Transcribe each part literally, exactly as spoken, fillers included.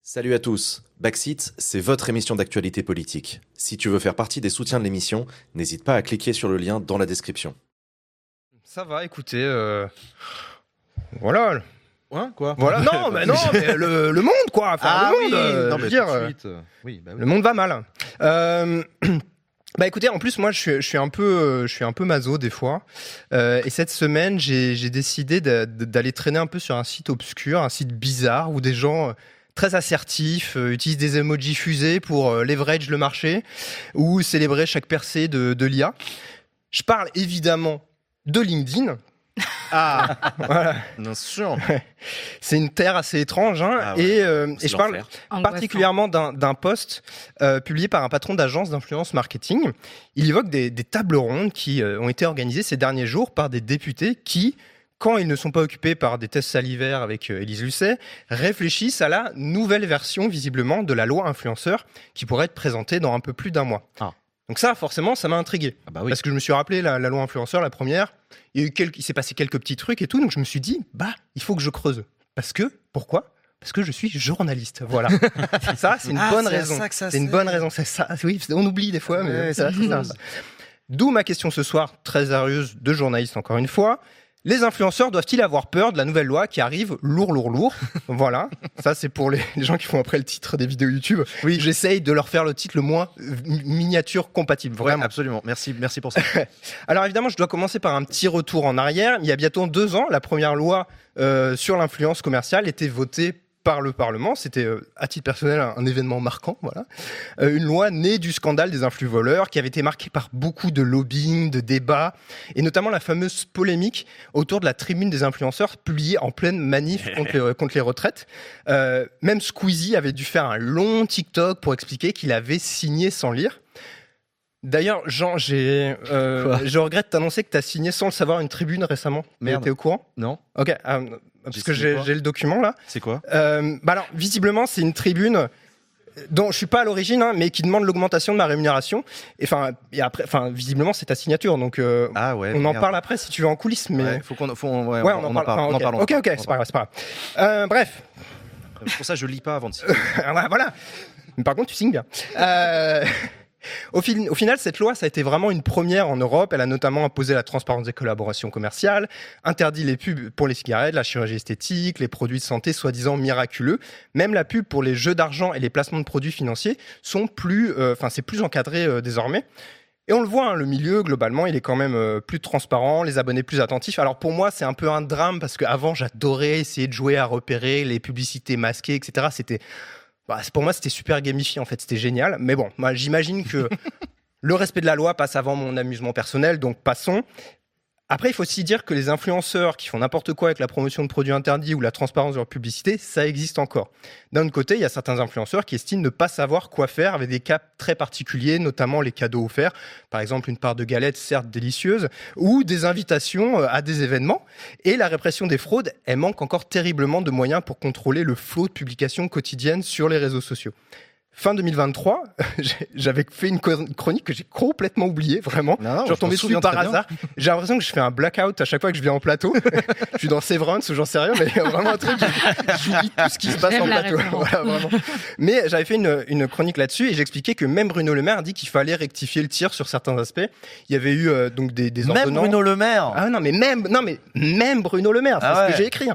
Salut à tous, Backseat, c'est votre émission d'actualité politique. Si tu veux faire partie des soutiens de l'émission, n'hésite pas à cliquer sur le lien dans la description. Ça va, écoutez, euh... voilà. Ouais, quoi Voilà. Non, mais non, mais le, le monde, quoi. Enfin, Ah le monde. oui, euh, non, je mais veux dire, tout de euh, suite, euh, oui, bah oui. le monde va mal. Euh... Bah écoutez, en plus moi je suis, je suis un peu, euh, je suis un peu maso des fois, euh, et cette semaine j'ai, j'ai décidé de, de, d'aller traîner un peu sur un site obscur, un site bizarre où des gens euh, très assertifs euh, utilisent des emojis fusés pour euh, leverage le marché ou célébrer chaque percée de, de l'I A. Je parle évidemment de LinkedIn. Ah, Voilà. bien sûr. C'est une terre assez étrange, hein, Ah ouais, et, euh, c'est et je parle l'enfer. particulièrement d'un, d'un post euh, publié par un patron d'agence d'influence marketing. Il évoque des, des tables rondes qui euh, ont été organisées ces derniers jours par des députés qui, quand ils ne sont pas occupés par des tests salivaires avec euh, Élise Lucet, réfléchissent à la nouvelle version, visiblement, de la loi influenceur qui pourrait être présentée dans un peu plus d'un mois. Ah. Donc ça, forcément, ça m'a intrigué. Ah bah oui. Parce que je me suis rappelé la, la loi influenceur, la première, il, y a eu quelques, il s'est passé quelques petits trucs et tout, donc je me suis dit, bah, il faut que je creuse. Parce que, pourquoi ? Parce que je suis journaliste, voilà. Ça, c'est une Ah, bonne c'est à raison. ça que ça c'est une sert. bonne raison, c'est ça. Oui, on oublie des fois, mais Ouais, ça, c'est ça. D'où ma question ce soir, très sérieuse, de journaliste encore une fois. Les influenceurs doivent-ils avoir peur de la nouvelle loi qui arrive lourd, lourd, lourd ? Voilà. Ça, c'est pour les, les gens qui font après le titre des vidéos YouTube. Oui, j'essaye de leur faire le titre le moins euh, miniature compatible, vraiment. Ouais, absolument. Merci, merci pour ça. Alors évidemment, je dois commencer par un petit retour en arrière. Il y a bientôt deux ans, la première loi euh, sur l'influence commerciale était votée par le Parlement. C'était, euh, à titre personnel, un, un événement marquant. Voilà. Euh, une loi née du scandale des influx voleurs qui avait été marquée par beaucoup de lobbying, de débats, et notamment la fameuse polémique autour de la tribune des influenceurs publiée en pleine manif contre les, contre les retraites. Euh, même Squeezie avait dû faire un long TikTok pour expliquer qu'il avait signé sans lire. D'ailleurs, Jean, j'ai, euh, je regrette de t'annoncer que tu as signé sans le savoir une tribune récemment. Merde. T'es au courant ? Non, Ok, euh, parce J'ai que signé j'ai, quoi j'ai le document là. c'est quoi Euh, bah alors, visiblement, c'est une tribune dont je suis pas à l'origine, hein, mais qui demande l'augmentation de ma rémunération. Et enfin, et après, enfin, visiblement, c'est ta signature, donc euh, Ah ouais. on en merde. parle après si tu veux en coulisses. Mais Ouais, faut qu'on, faut, ouais, ouais, on, on en parle. on en Enfin, parle. ok, on en ok, parle, ok, on en c'est pas parle. grave, c'est pas grave. Euh, bref, C'est pour ça que je lis pas avant de signer. voilà. Mais par contre, tu signes bien. Euh, Au, fin, au final, cette loi, ça a été vraiment une première en Europe. Elle a notamment imposé la transparence des collaborations commerciales, interdit les pubs pour les cigarettes, la chirurgie esthétique, les produits de santé soi-disant miraculeux. Même la pub pour les jeux d'argent et les placements de produits financiers sont plus, euh, enfin, c'est plus encadré euh, désormais. Et on le voit, hein, le milieu, globalement, il est quand même euh, plus transparent, les abonnés plus attentifs. Alors pour moi, c'est un peu un drame parce qu'avant, j'adorais essayer de jouer à repérer les publicités masquées, et cetera. C'était... Bah, pour moi, c'était super gamifié, en fait, c'était génial. Mais bon, moi, j'imagine que le respect de la loi passe avant mon amusement personnel, donc passons. Après, il faut aussi dire que les influenceurs qui font n'importe quoi avec la promotion de produits interdits ou la transparence de leur publicité, ça existe encore. D'un autre côté, il y a certains influenceurs qui estiment ne pas savoir quoi faire avec des cas très particuliers, notamment les cadeaux offerts, par exemple une part de galette certes délicieuse, ou des invitations à des événements. Et la répression des fraudes, elle manque encore terriblement de moyens pour contrôler le flot de publications quotidiennes sur les réseaux sociaux. Fin deux mille vingt-trois, j'avais fait une chronique que j'ai complètement oubliée, vraiment. Non, non, je je retombais m'en dessus souviens par très bien. hasard. J'ai l'impression que je fais un blackout à chaque fois que je viens en plateau. Je suis dans Severance ou j'en sais rien, mais vraiment un truc, j'oublie tout ce qui se passe J'aime en la plateau. référence. Voilà, vraiment. Mais j'avais fait une, une chronique là-dessus et j'expliquais que même Bruno Le Maire a dit qu'il fallait rectifier le tir sur certains aspects. Il y avait eu euh, donc des, des Même ordonnances. Bruno Le Maire. Ah non mais même non mais même Bruno Le Maire, c'est Ah ce ouais. que j'ai écrit. Hein.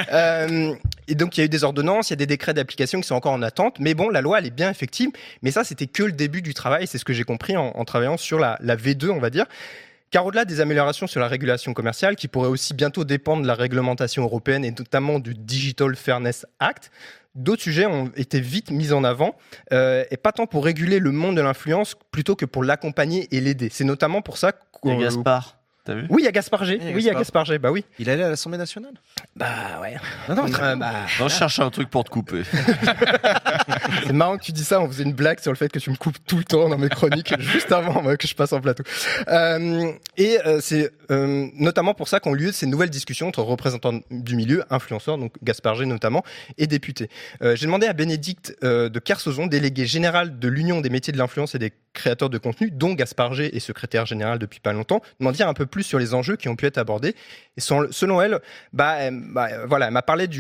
euh, et donc il y a eu des ordonnances, il y a des décrets d'application qui sont encore en attente, mais bon la loi elle est bien effective. Mais ça c'était que le début du travail, c'est ce que j'ai compris en, en travaillant sur la, la V deux on va dire. Car au-delà des améliorations sur la régulation commerciale, qui pourraient aussi bientôt dépendre de la réglementation européenne et notamment du Digital Fairness Act, d'autres sujets ont été vite mis en avant, euh, et pas tant pour réguler le monde de l'influence, plutôt que pour l'accompagner et l'aider. C'est notamment pour ça Il y a qu'on... Gaspard. T'as vu ? Oui, il y a Gaspard G. Il y a Oui, il y a Gaspard. Gaspard G. Bah oui. Il allait à l'Assemblée nationale Bah ouais. Non, non, Euh, bah, Non, je cherche un truc pour te couper. c'est marrant que tu dis ça. On faisait une blague sur le fait que tu me coupes tout le temps dans mes chroniques, juste avant moi, que je passe en plateau. Euh, et euh, c'est euh, notamment pour ça qu'ont lieu ces nouvelles discussions entre représentants du milieu, influenceurs, donc Gaspard G notamment, et députés. Euh, j'ai demandé à Bénédicte euh, de Kersauzon, déléguée générale de l'Union des métiers de l'influence et des créateurs de contenu, dont Gaspard G est secrétaire général depuis pas longtemps, de m'en dire un peu plus sur les enjeux qui ont pu être abordés. Et selon elle, bah, elle, bah, voilà, elle m'a parlé du,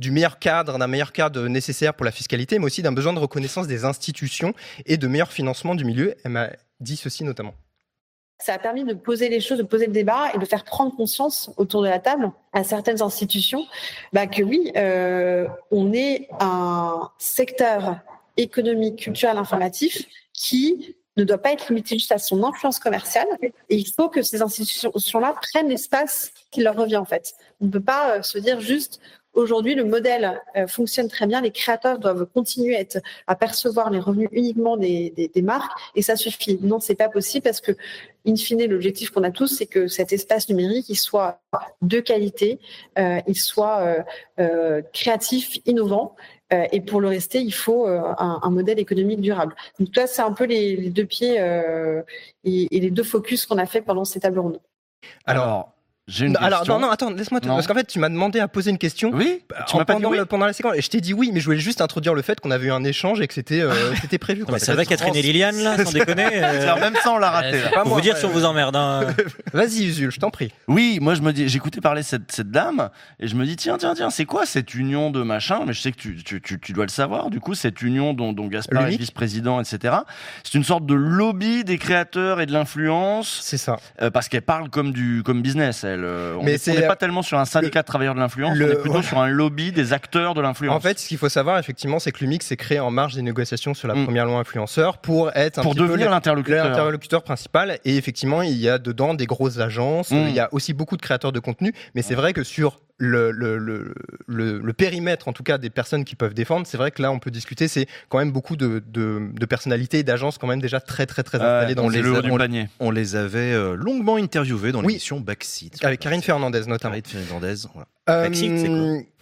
du meilleur cadre, d'un meilleur cadre nécessaire pour la fiscalité, mais aussi d'un besoin de reconnaissance des institutions et de meilleur financement du milieu. Elle m'a dit ceci notamment. Ça a permis de poser les choses, de poser le débat et de faire prendre conscience autour de la table à certaines institutions bah, que oui, euh, on est un secteur économique, culturel, informatif qui ne doit pas être limité juste à son influence commerciale. Et il faut que ces institutions-là prennent l'espace qui leur revient en fait. On ne peut pas euh, se dire juste aujourd'hui le modèle euh, fonctionne très bien, les créateurs doivent continuer à, être, à percevoir les revenus uniquement des, des, des marques et ça suffit. Non, c'est pas possible parce que in fine, l'objectif qu'on a tous, c'est que cet espace numérique il soit de qualité, euh, il soit euh, euh, créatif, innovant. Euh, et pour le rester, il faut euh, un, un modèle économique durable. Donc toi, c'est un peu les, les deux pieds euh, et, et les deux focus qu'on a fait pendant ces tables rondes. Alors, Alors j'ai une alors, question. non, non, attends, laisse-moi te... Parce qu'en fait, tu m'as demandé à poser une question. Oui, tu m'as pas pendant, dit oui le, pendant la séquence. Et je t'ai dit oui, mais je voulais juste introduire le fait qu'on avait eu un échange et que c'était, euh, c'était prévu. Quoi. Ça va, Catherine et Liliane, là, sans déconner. Euh... Même ça, on l'a raté. Euh, Pour moi, vous dire ouais, si on vous emmerde. Hein. Vas-y, Usul, je t'en prie. Oui, moi, je me dis, j'écoutais parler cette, cette dame et je me dis, tiens, tiens, tiens, c'est quoi cette union de machin? Mais je sais que tu, tu, tu, tu dois le savoir. Du coup, cette union dont, dont Gaspard est vice-président, et cetera. C'est une sorte de lobby des créateurs et de l'influence. C'est ça. Euh, parce qu'elle parle comme du, comme business. Elle. Euh, on mais n'est pas tellement sur un syndicat le, de travailleurs de l'influence, le, on est plutôt ouais. sur un lobby des acteurs de l'influence. En fait, ce qu'il faut savoir, effectivement, c'est que l'U M I C s'est créé en marge des négociations sur la mmh. première loi influenceur pour être un pour petit devenir peu l'interlocuteur. l'interlocuteur principal. Et effectivement, il y a dedans des grosses agences, mmh. il y a aussi beaucoup de créateurs de contenu, mais c'est vrai que sur le, le, le, le, le périmètre, en tout cas, des personnes qui peuvent défendre, c'est vrai que là, on peut discuter, c'est quand même beaucoup de, de, de personnalités et d'agences quand même déjà très, très, très installées euh, dans on les les, a, on, panier. on les avait euh, longuement interviewés dans oui. l'émission Backseat. Avec Karine Fernandez, notamment. Karine Fernandez, voilà. Euh, Backseat, c'est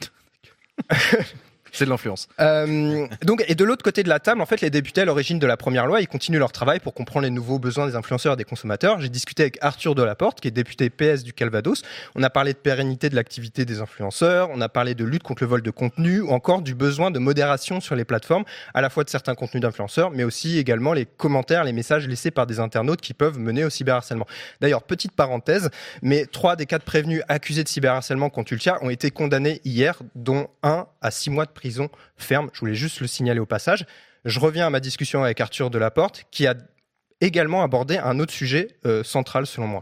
quoi C'est de l'influence. Euh, donc, et de l'autre côté de la table, en fait, les députés à l'origine de la première loi, ils continuent leur travail pour comprendre les nouveaux besoins des influenceurs et des consommateurs. J'ai discuté avec Arthur Delaporte, qui est député P S du Calvados. On a parlé de pérennité de l'activité des influenceurs, on a parlé de lutte contre le vol de contenu, ou encore du besoin de modération sur les plateformes, à la fois de certains contenus d'influenceurs, mais aussi également les commentaires, les messages laissés par des internautes qui peuvent mener au cyberharcèlement. D'ailleurs, petite parenthèse, mais trois des quatre prévenus accusés de cyberharcèlement contre Ultia ont été condamnés hier, dont un à six mois de prison ferme. Je voulais juste le signaler au passage. Je reviens à ma discussion avec Arthur Delaporte, qui a également abordé un autre sujet euh, central selon moi.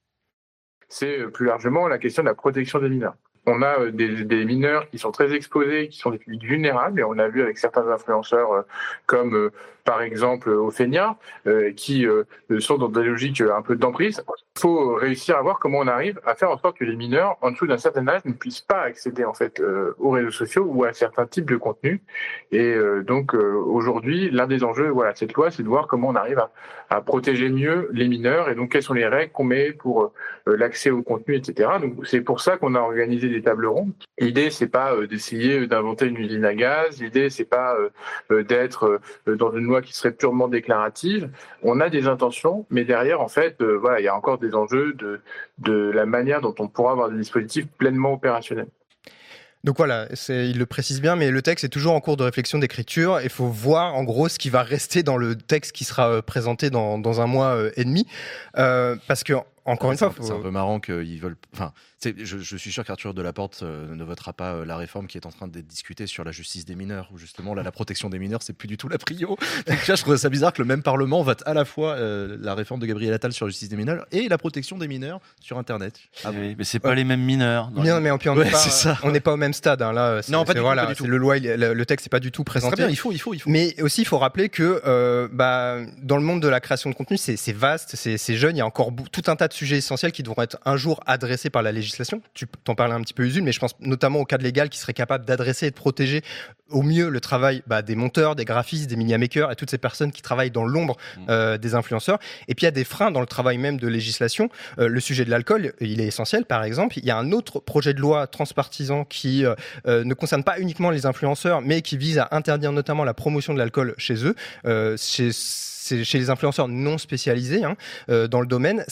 C'est plus largement la question de la protection des mineurs. On a euh, des, des mineurs qui sont très exposés, qui sont des publics vulnérables, et on a vu avec certains influenceurs euh, comme euh, par exemple Ophénia, euh, qui euh, sont dans des logiques un peu d'emprise. Il faut réussir à voir comment on arrive à faire en sorte que les mineurs, en dessous d'un certain âge, ne puissent pas accéder en fait euh, aux réseaux sociaux ou à certains types de contenus. Et euh, donc euh, aujourd'hui, l'un des enjeux, voilà, cette loi, c'est de voir comment on arrive à, à protéger mieux les mineurs et donc quelles sont les règles qu'on met pour euh, l'accès au contenu, et cetera. Donc c'est pour ça qu'on a organisé des tables rondes. L'idée, c'est pas euh, d'essayer d'inventer une usine à gaz. L'idée, c'est pas euh, d'être euh, dans une loi qui serait purement déclarative. On a des intentions, mais derrière, en fait, euh, voilà, il y a encore des enjeux de, de la manière dont on pourra avoir des dispositifs pleinement opérationnels. Donc voilà, c'est, il le précise bien, mais le texte est toujours en cours de réflexion d'écriture. Il faut voir en gros ce qui va rester dans le texte qui sera présenté dans, dans un mois et demi. Euh, parce que, encore une c'est fois... Faut... C'est un peu marrant qu'ils veulent... Enfin, je, je suis sûr qu'Arthur Delaporte euh, ne votera pas euh, la réforme qui est en train d'être discutée sur la justice des mineurs, où justement là, la protection des mineurs, c'est plus du tout la prio. Donc là, je trouve ça bizarre que le même Parlement vote à la fois euh, la réforme de Gabriel Attal sur la justice des mineurs et la protection des mineurs sur Internet. Ah oui, mais c'est pas ouais. les mêmes mineurs. Non, mais on n'est ouais, pas, on pas au même stade. Hein, là, non, pas du, voilà, tout, pas du tout. Le, loi, le, le texte n'est pas du tout présenté. Très bien, il faut, il faut, il faut. Mais aussi, il faut rappeler que euh, bah, dans le monde de la création de contenu, c'est, c'est vaste, c'est, c'est jeune. Il y a encore tout un tas de sujets essentiels qui devront être un jour adressés par la législation. Tu t'en parlais un petit peu, Usul, mais je pense notamment au cadre légal qui serait capable d'adresser et de protéger au mieux le travail bah, des monteurs, des graphistes, des media makers et toutes ces personnes qui travaillent dans l'ombre euh, des influenceurs. Et puis il y a des freins dans le travail même de législation. Euh, le sujet de l'alcool, il est essentiel. Par exemple, il y a un autre projet de loi transpartisan qui euh, euh, ne concerne pas uniquement les influenceurs, mais qui vise à interdire notamment la promotion de l'alcool chez eux. Euh, chez chez les influenceurs non spécialisés hein, euh, dans le domaine, ça irait dans la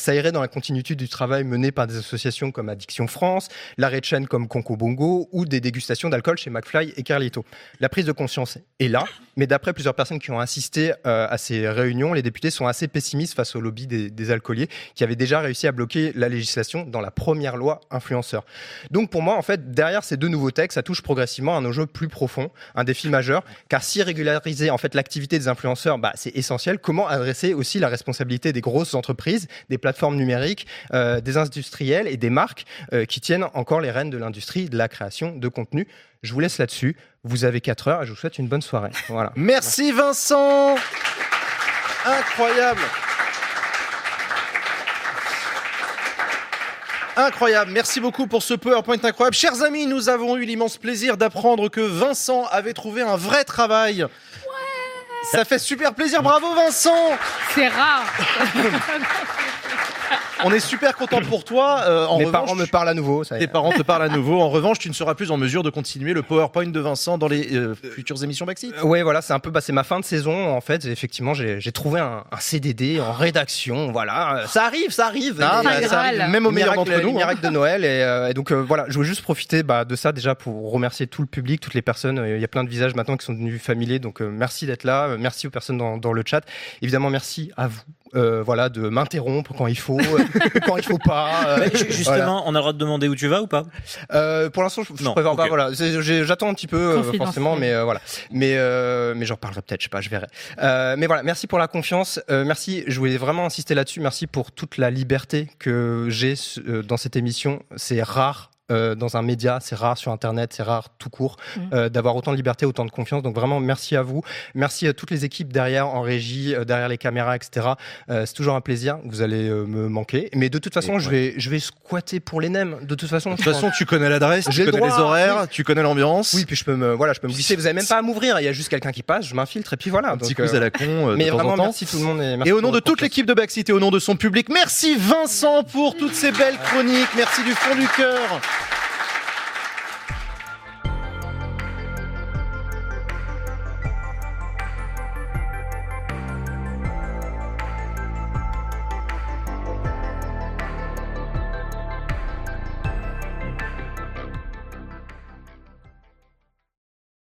la continuité du travail mené par des associations comme Addiction France, l'arrêt de chaîne comme Conco Bongo ou des dégustations d'alcool chez McFly et Carlito. La prise de conscience est là, mais d'après plusieurs personnes qui ont assisté euh, à ces réunions, les députés sont assez pessimistes face au lobby des, des alcooliers qui avaient déjà réussi à bloquer la législation dans la première loi influenceur. Donc pour moi, en fait, derrière ces deux nouveaux textes, ça touche progressivement à un enjeu plus profond, un défi majeur, car si régulariser en fait l'activité des influenceurs, bah, c'est essentiel. Comment adresser aussi la responsabilité des grosses entreprises, des plateformes numériques, euh, des industriels et des marques euh, qui tiennent encore les rênes de l'industrie de la création de contenu. Je vous laisse là-dessus. Vous avez quatre heures et je vous souhaite une bonne soirée. Voilà. Merci Vincent. Incroyable. Incroyable, merci beaucoup pour ce PowerPoint incroyable. Chers amis, nous avons eu l'immense plaisir d'apprendre que Vincent avait trouvé un vrai travail. Ouais. Ça fait super plaisir, bravo Vincent. C'est rare. On est super content pour toi. Euh, en Mes revanche, parents me parlent à nouveau. Ça y est. Tes parents te parlent à nouveau. En revanche, tu ne seras plus en mesure de continuer le PowerPoint de Vincent dans les euh, futures émissions Backseat. Euh, ouais, voilà, c'est un peu, bah, c'est ma fin de saison en fait. Effectivement, j'ai, j'ai trouvé un, un C D D en rédaction. Voilà, ça arrive, ça arrive. Ah, et, bah, euh, ça arrive même au meilleur d'entre nous. Les miracles de Noël et, euh, et donc euh, voilà, je voulais juste profiter bah, de ça déjà pour remercier tout le public, toutes les personnes. Il y a plein de visages maintenant qui sont devenus familiers, donc euh, merci d'être là. Merci aux personnes dans, dans le chat. Évidemment, merci à vous. Euh, voilà, de m'interrompre quand il faut, quand il faut pas. Euh, Justement, voilà. On a le droit de demander où tu vas ou pas? euh, Pour l'instant, je, je non, préfère okay. pas. Voilà, c'est, j'ai, j'attends un petit peu euh, forcément, mais euh, voilà. Mais euh, mais j'en parlerai peut-être, je sais pas, je verrai. Euh, mais voilà, merci pour la confiance. Euh, merci, je voulais vraiment insister là-dessus. Merci pour toute la liberté que j'ai euh, dans cette émission. C'est rare. Euh, dans un média, c'est rare sur Internet, c'est rare tout court, mmh. euh, d'avoir autant de liberté, autant de confiance. Donc vraiment, merci à vous. Merci à toutes les équipes derrière, en régie, euh, derrière les caméras, et cetera. Euh, c'est toujours un plaisir. Vous allez euh, me manquer. Mais de toute façon, ouais. je vais, je vais squatter pour les nems. De toute façon, de toute façon, tu connais l'adresse, J'ai tu connais droit, les horaires, oui. tu connais l'ambiance. Oui, puis je peux me, voilà, je peux me glisser. Vous avez même pas à m'ouvrir. Il y a juste quelqu'un qui passe, je m'infiltre et puis voilà. Un donc, petit quiz euh, à la con. Euh, mais de vraiment, temps en temps. merci tout le monde. Et, merci et au nom de toute confiance. l'équipe de Backseat et au nom de son public, merci Vincent pour toutes ces belles chroniques. Merci du fond du cœur.